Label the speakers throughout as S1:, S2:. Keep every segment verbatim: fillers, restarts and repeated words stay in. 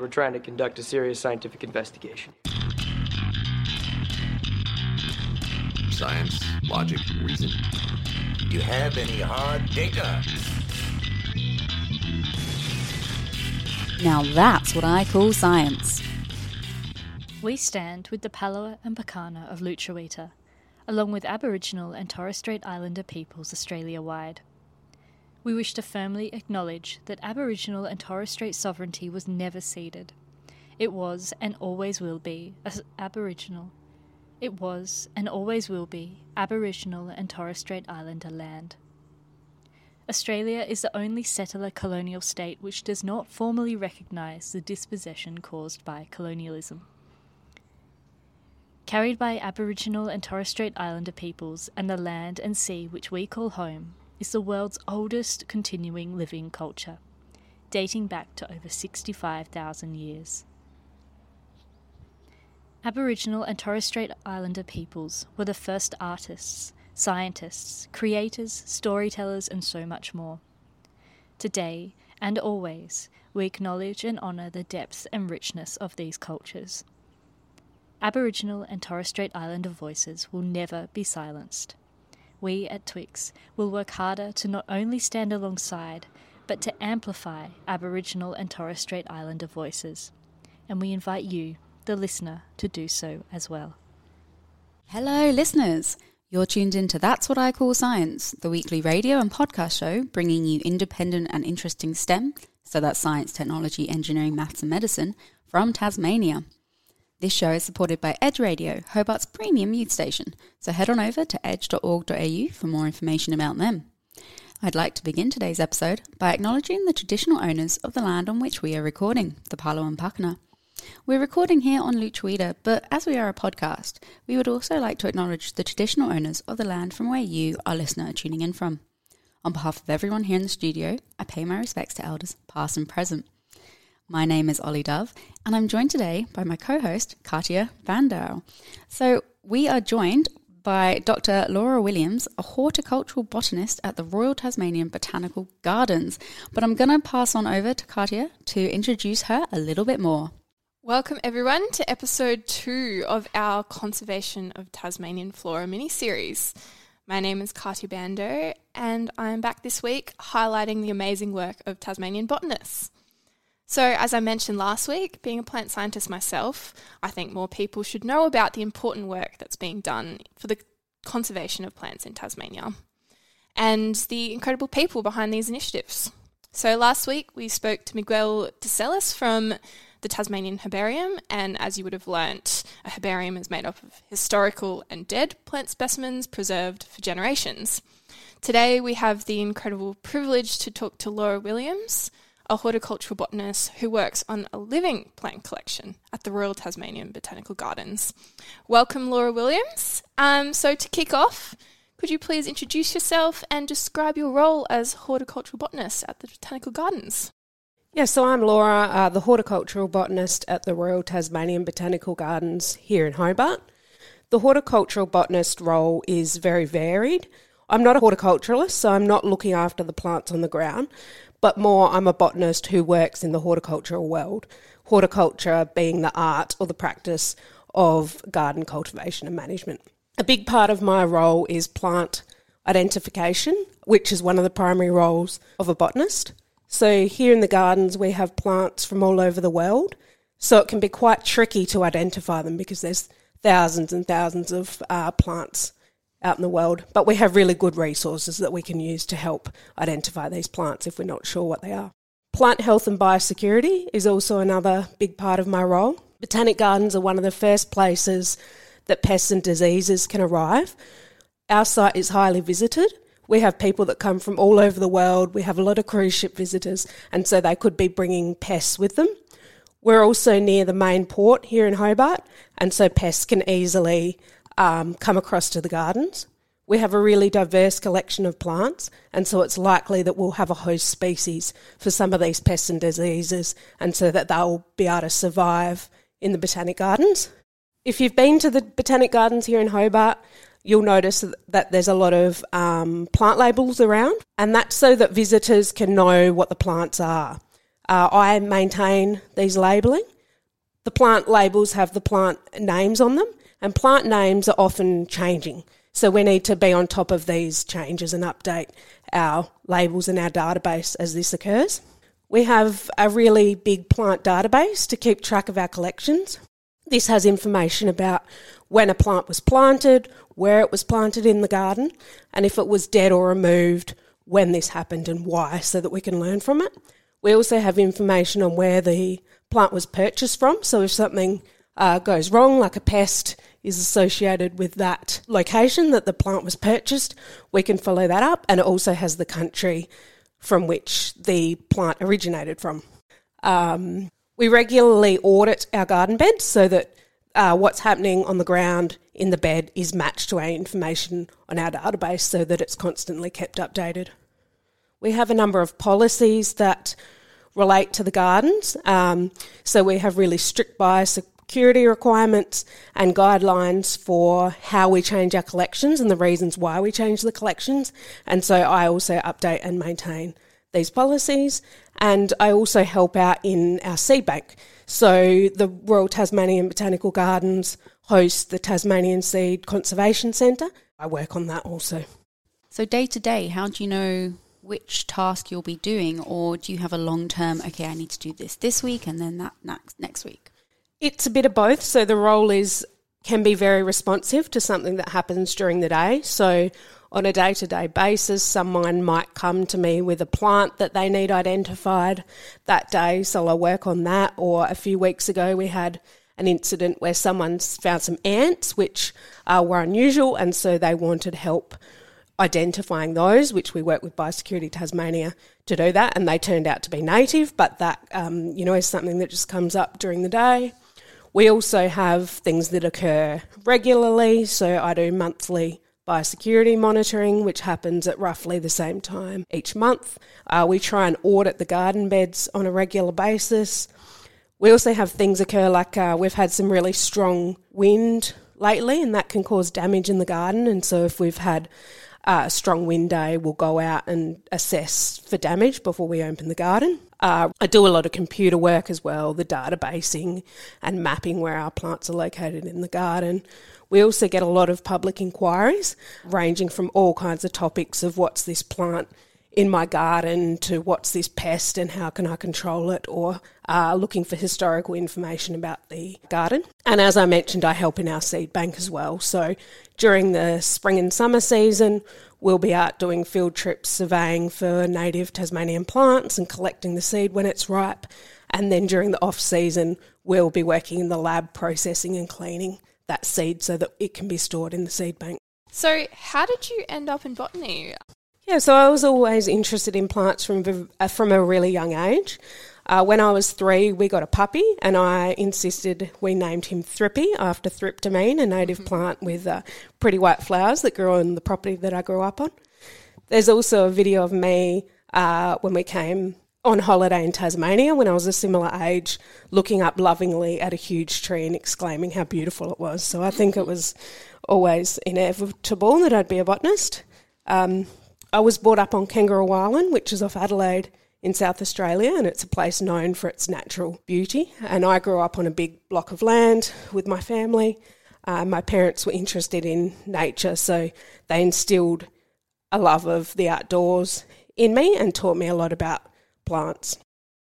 S1: We're trying to conduct a serious scientific investigation.
S2: Science, logic, reason.
S3: Do you have any hard data?
S4: Now that's what I call science.
S5: We stand with the Palawa and Pakana of Lutruwita, along with Aboriginal and Torres Strait Islander peoples Australia-wide. We wish to firmly acknowledge that Aboriginal and Torres Strait sovereignty was never ceded. It was and always will be as Aboriginal. It was and always will be Aboriginal and Torres Strait Islander land. Australia is the only settler colonial state which does not formally recognise the dispossession caused by colonialism. Carried by Aboriginal and Torres Strait Islander peoples and the land and sea which we call home, is the world's oldest continuing living culture, dating back to over sixty-five thousand years. Aboriginal and Torres Strait Islander peoples were the first artists, scientists, creators, storytellers, and so much more. Today, and always, we acknowledge and honour the depth and richness of these cultures. Aboriginal and Torres Strait Islander voices will never be silenced. We at Twix will work harder to not only stand alongside, but to amplify Aboriginal and Torres Strait Islander voices. And we invite you, the listener, to do so as well.
S4: Hello, listeners. You're tuned in to That's What I Call Science, the weekly radio and podcast show bringing you independent and interesting STEM, so that's science, technology, engineering, maths and medicine, from Tasmania. This show is supported by Edge Radio, Hobart's premium youth station, so head on over to edge dot org dot a u for more information about them. I'd like to begin today's episode by acknowledging the traditional owners of the land on which we are recording, the Palawa and Pakana. We're recording here on Lutruwita, but as we are a podcast, we would also like to acknowledge the traditional owners of the land from where you, our listener, are tuning in from. On behalf of everyone here in the studio, I pay my respects to elders, past and present. My name is Ollie Dove, and I'm joined today by my co-host, Katia Bandau. So we are joined by Doctor Laura Williams, a horticultural botanist at the Royal Tasmanian Botanical Gardens. But I'm going to pass on over to Katia to introduce her a little bit more.
S6: Welcome everyone to episode two of our Conservation of Tasmanian Flora mini-series. My name is Katia Bandau, and I'm back this week highlighting the amazing work of Tasmanian botanists. So, as I mentioned last week, being a plant scientist myself, I think more people should know about the important work that's being done for the conservation of plants in Tasmania and the incredible people behind these initiatives. So last week we spoke to Miguel de Celis from the Tasmanian Herbarium, and as you would have learnt, a herbarium is made up of historical and dead plant specimens preserved for generations. Today we have the incredible privilege to talk to Laura Williams, a horticultural botanist who works on a living plant collection at the Royal Tasmanian Botanical Gardens. Welcome, Laura Williams. Um, so to kick off, could you please introduce yourself and describe your role as horticultural botanist at the Botanical Gardens?
S7: Yeah, so I'm Laura, uh, the horticultural botanist at the Royal Tasmanian Botanical Gardens here in Hobart. The horticultural botanist role is very varied. I'm not a horticulturalist, so I'm not looking after the plants on the ground, but more I'm a botanist who works in the horticultural world, horticulture being the art or the practice of garden cultivation and management. A big part of my role is plant identification, which is one of the primary roles of a botanist. So here in the gardens we have plants from all over the world, so it can be quite tricky to identify them because there's thousands and thousands of uh, plants out in the world, but we have really good resources that we can use to help identify these plants if we're not sure what they are. Plant health and biosecurity is also another big part of my role. Botanic gardens are one of the first places that pests and diseases can arrive. Our site is highly visited. We have people that come from all over the world. We have a lot of cruise ship visitors, and so they could be bringing pests with them. We're also near the main port here in Hobart, and so pests can easily um, come across to the gardens. We have a really diverse collection of plants, and so it's likely that we'll have a host species for some of these pests and diseases, and so that they'll be able to survive in the Botanic Gardens. If you've been to the Botanic Gardens here in Hobart, you'll notice that there's a lot of um, plant labels around, and that's so that visitors can know what the plants are. uh, I maintain these labelling. The plant labels have the plant names on them, and plant names are often changing. So we need to be on top of these changes and update our labels in our database as this occurs. We have a really big plant database to keep track of our collections. This has information about when a plant was planted, where it was planted in the garden, and if it was dead or removed, when this happened and why, so that we can learn from it. We also have information on where the plant was purchased from, so if something uh, goes wrong, like a pest is associated with that location that the plant was purchased, we can follow that up, and it also has the country from which the plant originated from. Um, we regularly audit our garden beds so that uh, what's happening on the ground in the bed is matched to our information on our database so that it's constantly kept updated. We have a number of policies that relate to the gardens. Um, so we have really strict biosecurity requirements and guidelines for how we change our collections and the reasons why we change the collections. And so I also update and maintain these policies. And I also help out in our seed bank. So the Royal Tasmanian Botanical Gardens host the Tasmanian Seed Conservation Centre. I work on that also.
S4: So day to day, how do you know which task you'll be doing, or do you have a long-term, okay, I need to do this this week and then that next next week?
S7: It's a bit of both. So the role is can be very responsive to something that happens during the day. So on a day-to-day basis, someone might come to me with a plant that they need identified that day, so I'll work on that. Or a few weeks ago we had an incident where someone found some ants which uh, were unusual, and so they wanted help identifying those, which we work with Biosecurity Tasmania to do that, and they turned out to be native, but that um, you know is something that just comes up during the day. We also have things that occur regularly, so I do monthly biosecurity monitoring, which happens at roughly the same time each month. Uh, we try and audit the garden beds on a regular basis. We also have things occur like uh, we've had some really strong wind lately, and that can cause damage in the garden, and so if we've had Uh, a strong wind day, we'll go out and assess for damage before we open the garden. Uh, I do a lot of computer work as well, the databasing and mapping where our plants are located in the garden. We also get a lot of public inquiries ranging from all kinds of topics of what's this plant in my garden to what's this pest and how can I control it, or uh, looking for historical information about the garden. And as I mentioned, I help in our seed bank as well. So during the spring and summer season, we'll be out doing field trips, surveying for native Tasmanian plants and collecting the seed when it's ripe. And then during the off-season, we'll be working in the lab processing and cleaning that seed so that it can be stored in the seed bank.
S6: So how did you end up in botany?
S7: Yeah, so I was always interested in plants from uh, from a really young age. Uh, when I was three, we got a puppy, and I insisted we named him Thrippy after thryptomene, a native mm-hmm. plant with uh, pretty white flowers that grew on the property that I grew up on. There's also a video of me uh, when we came on holiday in Tasmania when I was a similar age, looking up lovingly at a huge tree and exclaiming how beautiful it was. So I think it was always inevitable that I'd be a botanist. Um, I was brought up on Kangaroo Island, which is off Adelaide in South Australia, and it's a place known for its natural beauty. And I grew up on a big block of land with my family. Uh, my parents were interested in nature, so they instilled a love of the outdoors in me and taught me a lot about plants.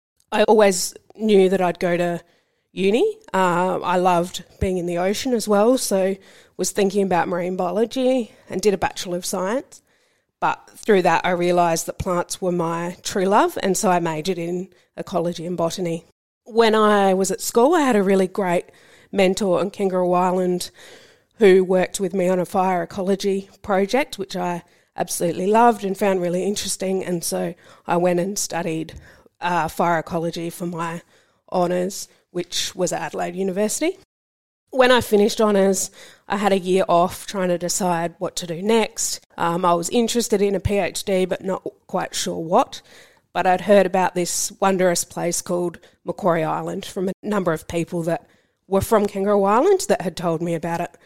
S7: I always knew that I'd go to uni. Uh, I loved being in the ocean as well, so was thinking about marine biology and did a Bachelor of Science. But through that, I realised that plants were my true love, and so I majored in ecology and botany. When I was at school, I had a really great mentor on Kangaroo Island who worked with me on a fire ecology project, which I absolutely loved and found really interesting, and so I went and studied uh, fire ecology for my honours, which was at Adelaide University. When I finished honours, I had a year off trying to decide what to do next. Um, I was interested in a PhD but not quite sure what, but I'd heard about this wondrous place called Macquarie Island from a number of people that were from Kangaroo Island that had told me about it.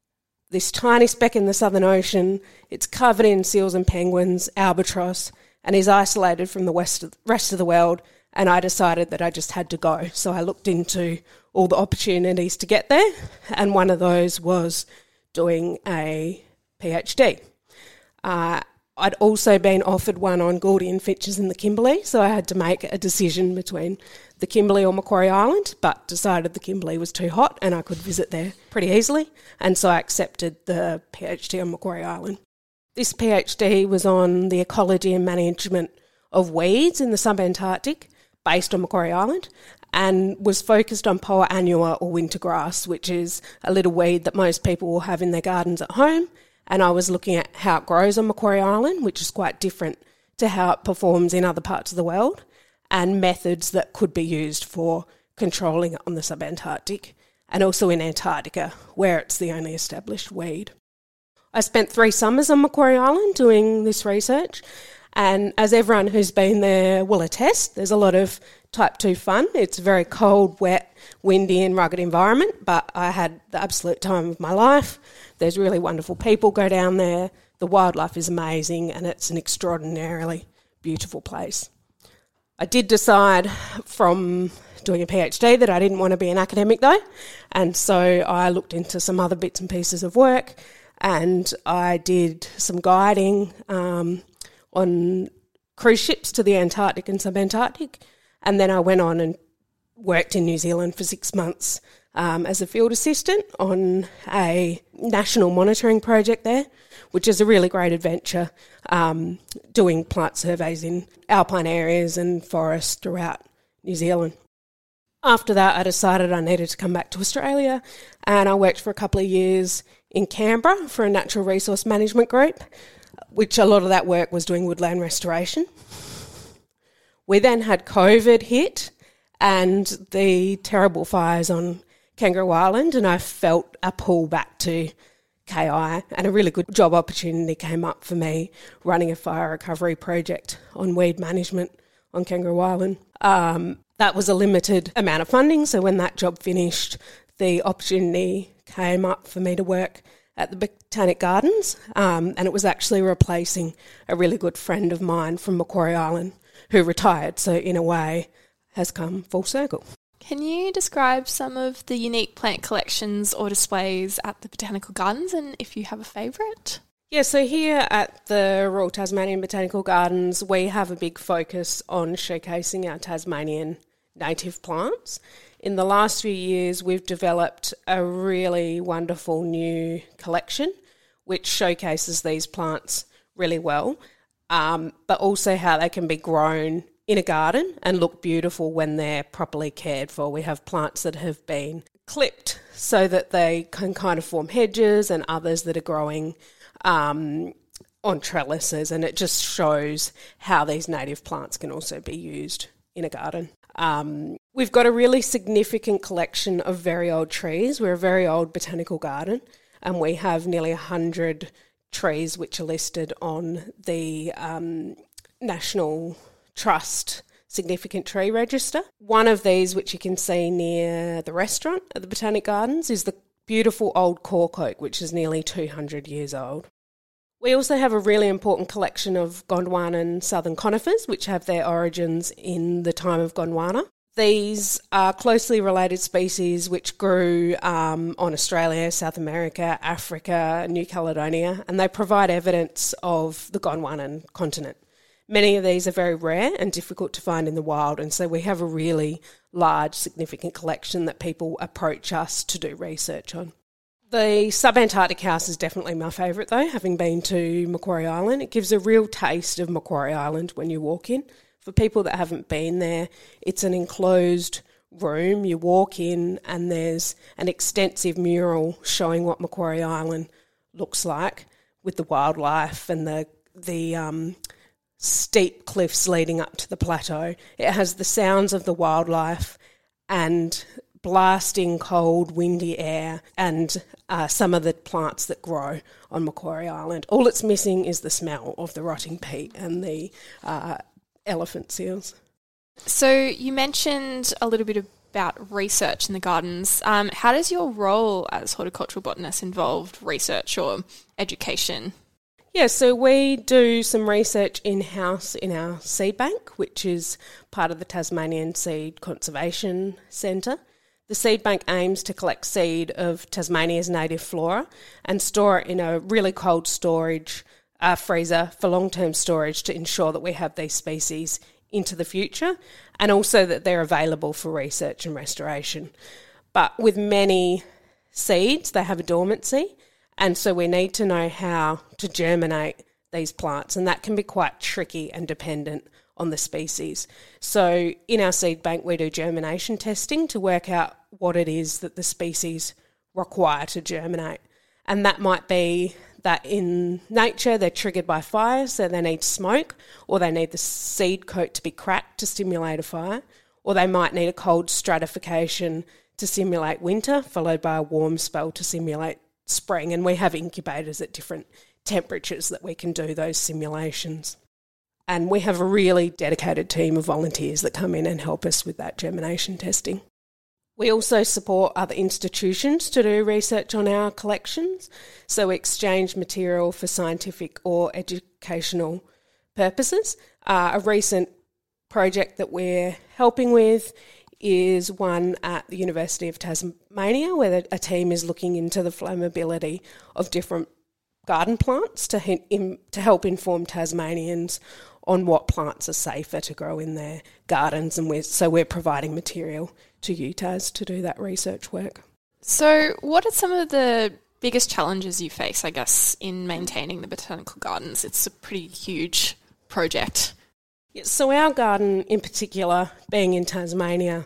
S7: This tiny speck in the Southern Ocean, it's covered in seals and penguins, albatross, and is isolated from the west of, rest of the world and I decided that I just had to go. So I looked into all the opportunities to get there, and one of those was doing a PhD. Uh, I'd also been offered one on Gordian Finches in the Kimberley, so I had to make a decision between the Kimberley or Macquarie Island, but decided the Kimberley was too hot and I could visit there pretty easily, and so I accepted the PhD on Macquarie Island. This PhD was on the ecology and management of weeds in the subantarctic, based on Macquarie Island, and was focused on Poa annua or winter grass, which is a little weed that most people will have in their gardens at home. And I was looking at how it grows on Macquarie Island, which is quite different to how it performs in other parts of the world, and methods that could be used for controlling it on the subantarctic, and also in Antarctica, where it's the only established weed. I spent three summers on Macquarie Island doing this research, and as everyone who's been there will attest, there's a lot of type two fun. It's a very cold, wet, windy and rugged environment, but I had the absolute time of my life. There's really wonderful people go down there. The wildlife is amazing, and it's an extraordinarily beautiful place. I did decide from doing a PhD that I didn't want to be an academic though, and so I looked into some other bits and pieces of work, and I did some guiding um, on cruise ships to the Antarctic and subantarctic, and then I went on and worked in New Zealand for six months um, as a field assistant on a national monitoring project there, which is a really great adventure, um, doing plant surveys in alpine areas and forests throughout New Zealand. After that, I decided I needed to come back to Australia, and I worked for a couple of years in Canberra for a natural resource management group, which a lot of that work was doing woodland restoration. We then had COVID hit and the terrible fires on Kangaroo Island, and I felt a pull back to K I, and a really good job opportunity came up for me running a fire recovery project on weed management on Kangaroo Island. Um, that was a limited amount of funding, so when that job finished, the opportunity came up for me to work at the Botanic Gardens, um, and it was actually replacing a really good friend of mine from Macquarie Island who retired, so in a way has come full circle.
S6: Can you describe some of the unique plant collections or displays at the Botanical Gardens, and if you have a favourite?
S7: Yeah, so here at the Royal Tasmanian Botanical Gardens, we have a big focus on showcasing our Tasmanian native plants. In the last few years, we've developed a really wonderful new collection which showcases these plants really well, um, but also how they can be grown in a garden and look beautiful when they're properly cared for. We have plants that have been clipped so that they can kind of form hedges, and others that are growing um, on trellises, and it just shows how these native plants can also be used in a garden. Um, we've got a really significant collection of very old trees. We're a very old botanical garden, and we have nearly one hundred trees which are listed on the um, National Trust Significant Tree Register. One of these, which you can see near the restaurant at the Botanic Gardens, is the beautiful old cork oak, which is nearly two hundred years old. We also have a really important collection of Gondwanan southern conifers, which have their origins in the time of Gondwana. These are closely related species which grew um, on Australia, South America, Africa, New Caledonia, and they provide evidence of the Gondwanan continent. Many of these are very rare and difficult to find in the wild, and so we have a really large, significant collection that people approach us to do research on. The Subantarctic House is definitely my favourite though, having been to Macquarie Island. It gives a real taste of Macquarie Island when you walk in. For people that haven't been there, it's an enclosed room. You walk in and there's an extensive mural showing what Macquarie Island looks like, with the wildlife and the the um, steep cliffs leading up to the plateau. It has the sounds of the wildlife and blasting cold, windy air, and uh, some of the plants that grow on Macquarie Island. All it's missing is the smell of the rotting peat and the uh, elephant seals.
S6: So you mentioned a little bit about research in the gardens. Um, how does your role as horticultural botanist involve research or education?
S7: Yeah, so we do some research in-house in our seed bank, which is part of the Tasmanian Seed Conservation Centre. The seed bank aims to collect seed of Tasmania's native flora and store it in a really cold storage uh, freezer for long-term storage to ensure that we have these species into the future and also that they're available for research and restoration. But with many seeds, they have a dormancy, and so we need to know how to germinate these plants, and that can be quite tricky and dependent on the species. So in our seed bank, we do germination testing to work out what it is that the species require to germinate. And that might be that in nature they're triggered by fire, so they need smoke, or they need the seed coat to be cracked to stimulate a fire, or they might need a cold stratification to simulate winter, followed by a warm spell to simulate spring. And we have incubators at different temperatures that we can do those simulations. And we have a really dedicated team of volunteers that come in and help us with that germination testing. We also support other institutions to do research on our collections. So we exchange material for scientific or educational purposes. Uh, a recent project that we're helping with is one at the University of Tasmania, where a team is looking into the flammability of different garden plants to, hint, in, to help inform Tasmanians on what plants are safer to grow in their gardens. And we're, so we're providing material to U T A S to do that research work.
S6: So what are some of the biggest challenges you face, I guess, in maintaining the botanical gardens? It's a pretty huge project.
S7: So our garden in particular, being in Tasmania,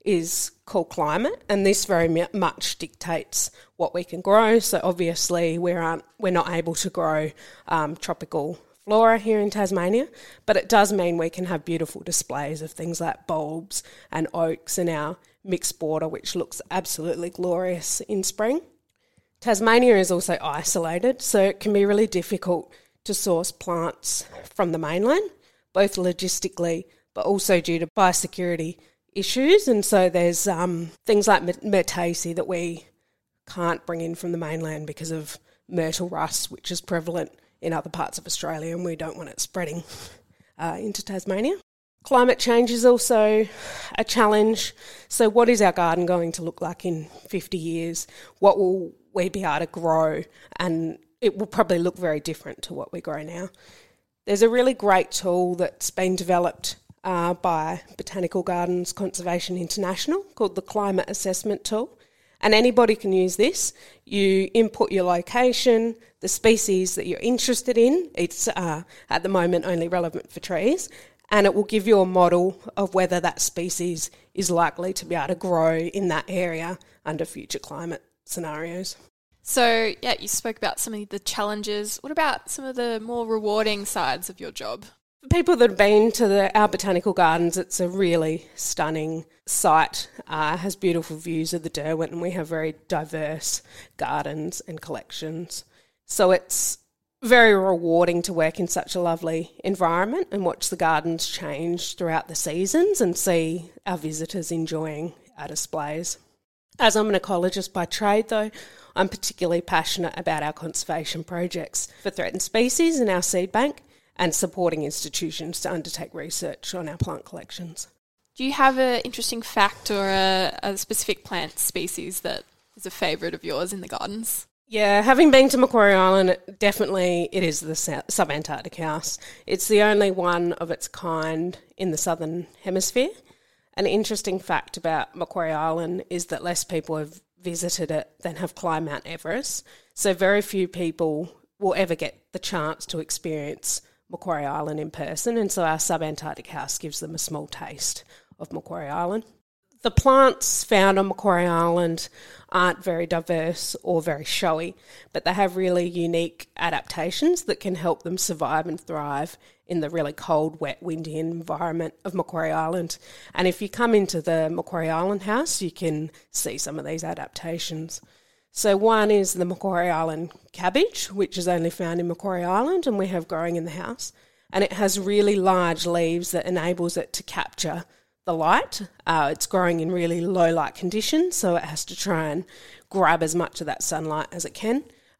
S7: is called climate, and this very much dictates what we can grow. So obviously we aren't, we're not able to grow um, tropical flora here in Tasmania, but it does mean we can have beautiful displays of things like bulbs and oaks and our mixed border, which looks absolutely glorious in spring. Tasmania is also isolated, so it can be really difficult to source plants from the mainland, both logistically but also due to biosecurity issues. And so there's um, things like myrtaceae that we can't bring in from the mainland because of myrtle rust, which is prevalent in other parts of Australia, and we don't want it spreading uh, into Tasmania. Climate change is also a challenge. So what is our garden going to look like in fifty years? What will we be able to grow? And it will probably look very different to what we grow now. There's a really great tool that's been developed uh, by Botanical Gardens Conservation International called the Climate Assessment Tool. And anybody can use this. You input your location, the species that you're interested in. It's uh, at the moment only relevant for trees. And it will give you a model of whether that species is likely to be able to grow in that area under future climate scenarios.
S6: So, yeah, you spoke about some of the challenges. What about some of the more rewarding sides of your job?
S7: For people that have been to the, our botanical gardens, it's a really stunning site. Uh, has beautiful views of the Derwent, and we have very diverse gardens and collections. So it's very rewarding to work in such a lovely environment and watch the gardens change throughout the seasons and see our visitors enjoying our displays. As I'm an ecologist by trade, though, I'm particularly passionate about our conservation projects for threatened species in our seed bank and supporting institutions to undertake research on our plant collections.
S6: Do you have an interesting fact or a, a specific plant species that is a favourite of yours in the gardens?
S7: Yeah, having been to Macquarie Island, definitely it is the subantarctic house. It's the only one of its kind in the southern hemisphere. An interesting fact about Macquarie Island is that less people have visited it than have climbed Mount Everest. So very few people will ever get the chance to experience Macquarie Island in person, and so our subantarctic house gives them a small taste of Macquarie Island. The plants found on Macquarie Island aren't very diverse or very showy, but they have really unique adaptations that can help them survive and thrive in the really cold, wet, windy environment of Macquarie Island. And if you come into the Macquarie Island house, you can see some of these adaptations. So one is the Macquarie Island cabbage, which is only found in Macquarie Island and we have growing in the house. And it has really large leaves that enables it to capture the light. Uh, it's growing in really low light conditions, so it has to try and grab as much of that sunlight as it can.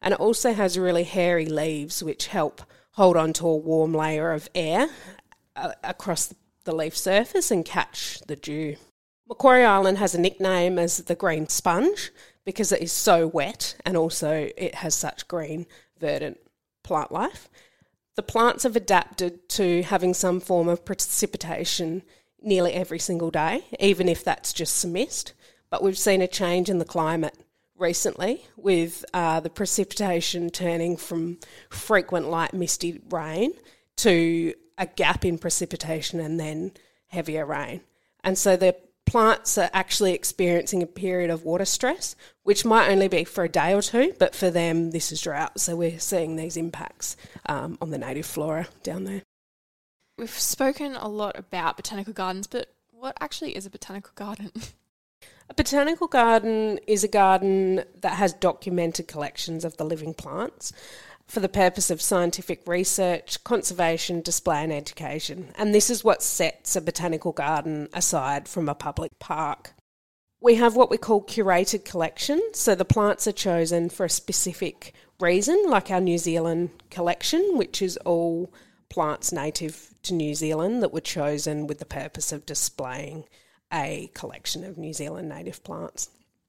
S7: And it also has really hairy leaves which help hold on to a warm layer of air uh, across the leaf surface and catch the dew. Macquarie Island has a nickname as the green sponge because it is so wet and also it has such green, verdant plant life. The plants have adapted to having some form of precipitation nearly every single day, even if that's just some mist. But we've seen a change in the climate recently with uh, the precipitation turning from frequent light misty rain to a gap in precipitation and then heavier rain. And so the plants are actually experiencing a period of water stress, which might only be for a day or two, but for them this is drought. So we're seeing these impacts um, on the native flora down there.
S6: We've spoken a lot about botanical gardens, but what actually is a botanical garden?
S7: A botanical garden is a garden that has documented collections of the living plants for the purpose of scientific research, conservation, display and education. And this is what sets a botanical garden aside from a public park. We have what we call curated collections, so the plants are chosen for a specific reason, like our New Zealand collection, which is all plants native to New Zealand that were chosen with the purpose of displaying a collection of New Zealand native plants.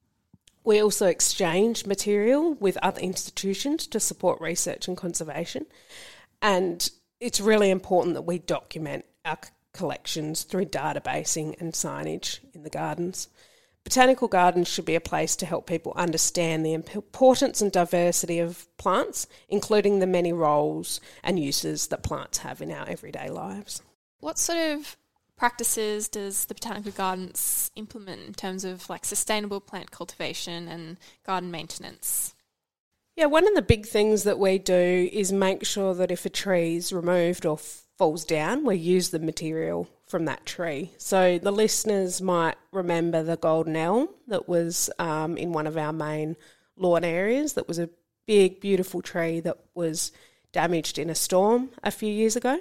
S7: We also exchange material with other institutions to support research and conservation, and it's really important that we document our collections through databasing and signage in the gardens. Botanical gardens should be a place to help people understand the importance and diversity of plants, including the many roles and uses that plants have in our everyday lives.
S6: What sort of practices does the Botanical Gardens implement in terms of like sustainable plant cultivation and garden maintenance?
S7: Yeah, one of the big things that we do is make sure that if a tree is removed or f- falls down, we use the material from that tree. So the listeners might remember the golden elm that was um, in one of our main lawn areas. That was a big, beautiful tree that was damaged in a storm a few years ago,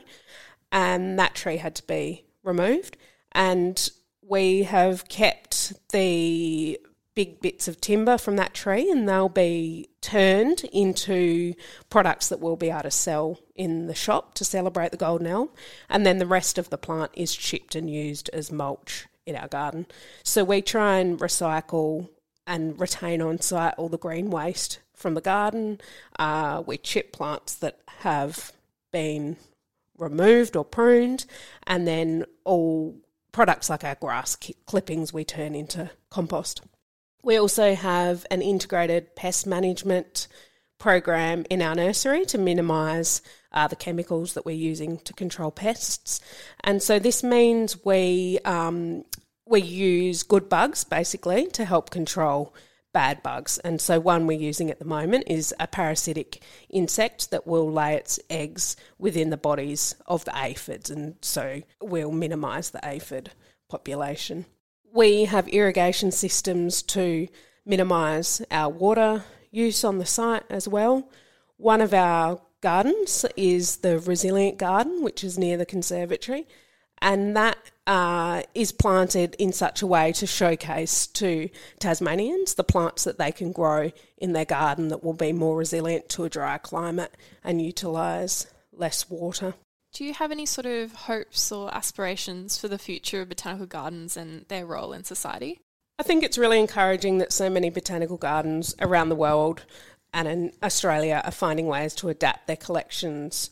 S7: and that tree had to be removed. And we have kept the big bits of timber from that tree, and they'll be turned into products that we'll be able to sell in the shop to celebrate the golden elm. And then the rest of the plant is chipped and used as mulch in our garden. So we try and recycle and retain on site all the green waste from the garden. Uh, we chip plants that have been removed or pruned, and then all products like our grass clippings we turn into compost. We also have an integrated pest management program in our nursery to minimise uh, the chemicals that we're using to control pests. And so this means we um, we use good bugs basically to help control bad bugs. And so one we're using at the moment is a parasitic insect that will lay its eggs within the bodies of the aphids, and so we'll minimise the aphid population. We have irrigation systems to minimise our water use on the site as well. One of our gardens is the Resilient Garden, which is near the conservatory, and that uh, is planted in such a way to showcase to Tasmanians the plants that they can grow in their garden that will be more resilient to a drier climate and utilise less water.
S6: Do you have any sort of hopes or aspirations for the future of botanical gardens and their role in society?
S7: I think it's really encouraging that so many botanical gardens around the world and in Australia are finding ways to adapt their collections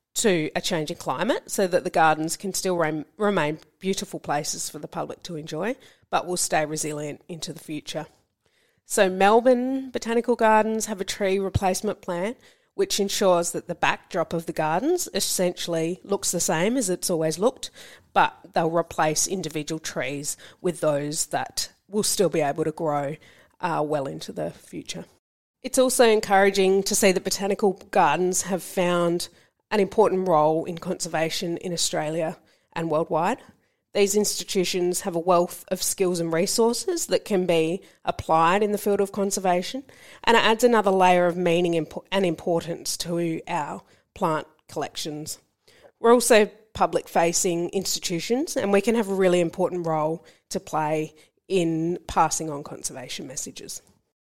S7: to a changing climate so that the gardens can still rem- remain beautiful places for the public to enjoy, but will stay resilient into the future. So Melbourne Botanical Gardens have a tree replacement plan which ensures that the backdrop of the gardens essentially looks the same as it's always looked, but they'll replace individual trees with those that will still be able to grow uh, well into the future. It's also encouraging to see that botanical gardens have found an important role in conservation in Australia and worldwide. These institutions have a wealth of skills and resources that can be applied in the field of conservation, and it adds another layer of meaning and importance to our plant collections. We're also public-facing institutions, and we can have a really important role to play in passing on conservation messages.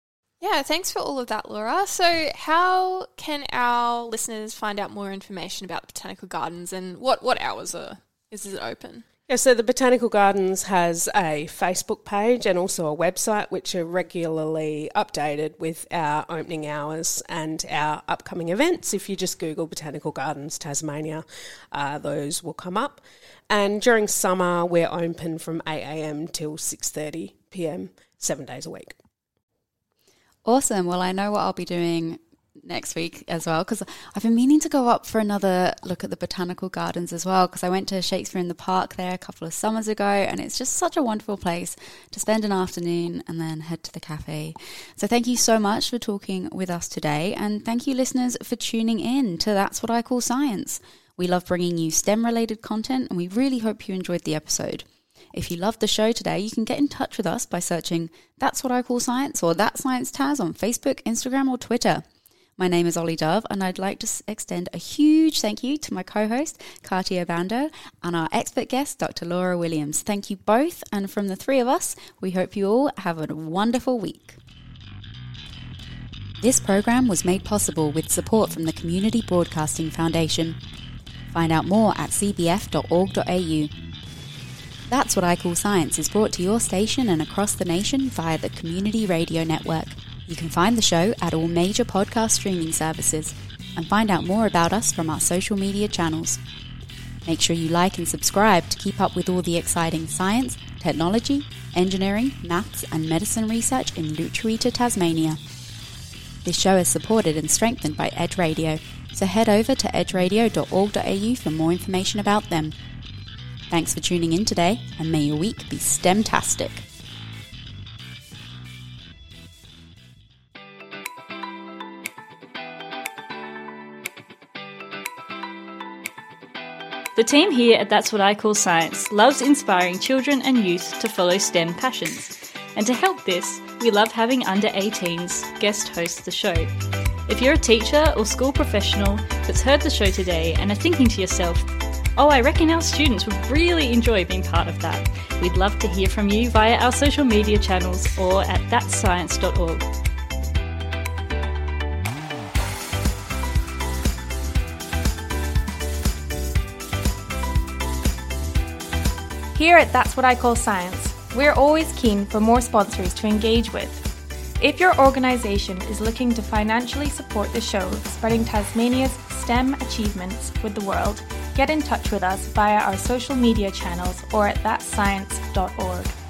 S6: Yeah, thanks for all of that, Laura. So how can our listeners find out more information about the Botanical Gardens, and what, what hours are is it open?
S7: Yeah, so the Botanical Gardens has a Facebook page and also a website which are regularly updated with our opening hours and our upcoming events. If you just Google Botanical Gardens Tasmania, uh, those will come up. And during summer, we're open from eight a.m. till six thirty p.m, seven days a week.
S4: Awesome. Well, I know what I'll be doing next week as well, because I've been meaning to go up for another look at the Botanical Gardens as well, because I went to Shakespeare in the Park there a couple of summers ago, and it's just such a wonderful place to spend an afternoon and then head to the cafe. So thank you so much for talking with us today, and thank you listeners for tuning in to That's What I Call Science. We love bringing you STEM-related content, and we really hope you enjoyed the episode. If you loved the show today, you can get in touch with us by searching That's What I Call Science or That Science Taz on Facebook, Instagram or Twitter. My name is Ollie Dove, and I'd like to extend a huge thank you to my co-host, Katia Bando, and our expert guest, Doctor Laura Williams. Thank you both, and from the three of us, we hope you all have a wonderful week. This program was made possible with support from the Community Broadcasting Foundation. Find out more at c b f dot org dot a u. That's What I Call Science is brought to your station and across the nation via the Community Radio Network. You can find the show at all major podcast streaming services and find out more about us from our social media channels. Make sure you like and subscribe to keep up with all the exciting science, technology, engineering, maths and medicine research in Lutruwita, Tasmania. This show is supported and strengthened by Edge Radio, so head over to edge radio dot org dot a u for more information about them. Thanks for tuning in today, and may your week be STEM-tastic.
S5: The team here at That's What I Call Science loves inspiring children and youth to follow STEM passions. And to help this, we love having under eighteens guest host the show. If you're a teacher or school professional that's heard the show today and are thinking to yourself, oh, I reckon our students would really enjoy being part of that, we'd love to hear from you via our social media channels or at that science dot org.
S2: Here at That's What I Call Science, we're always keen for more sponsors to engage with. If your organisation is looking to financially support the show, spreading Tasmania's STEM achievements with the world, get in touch with us via our social media channels or at that science dot org.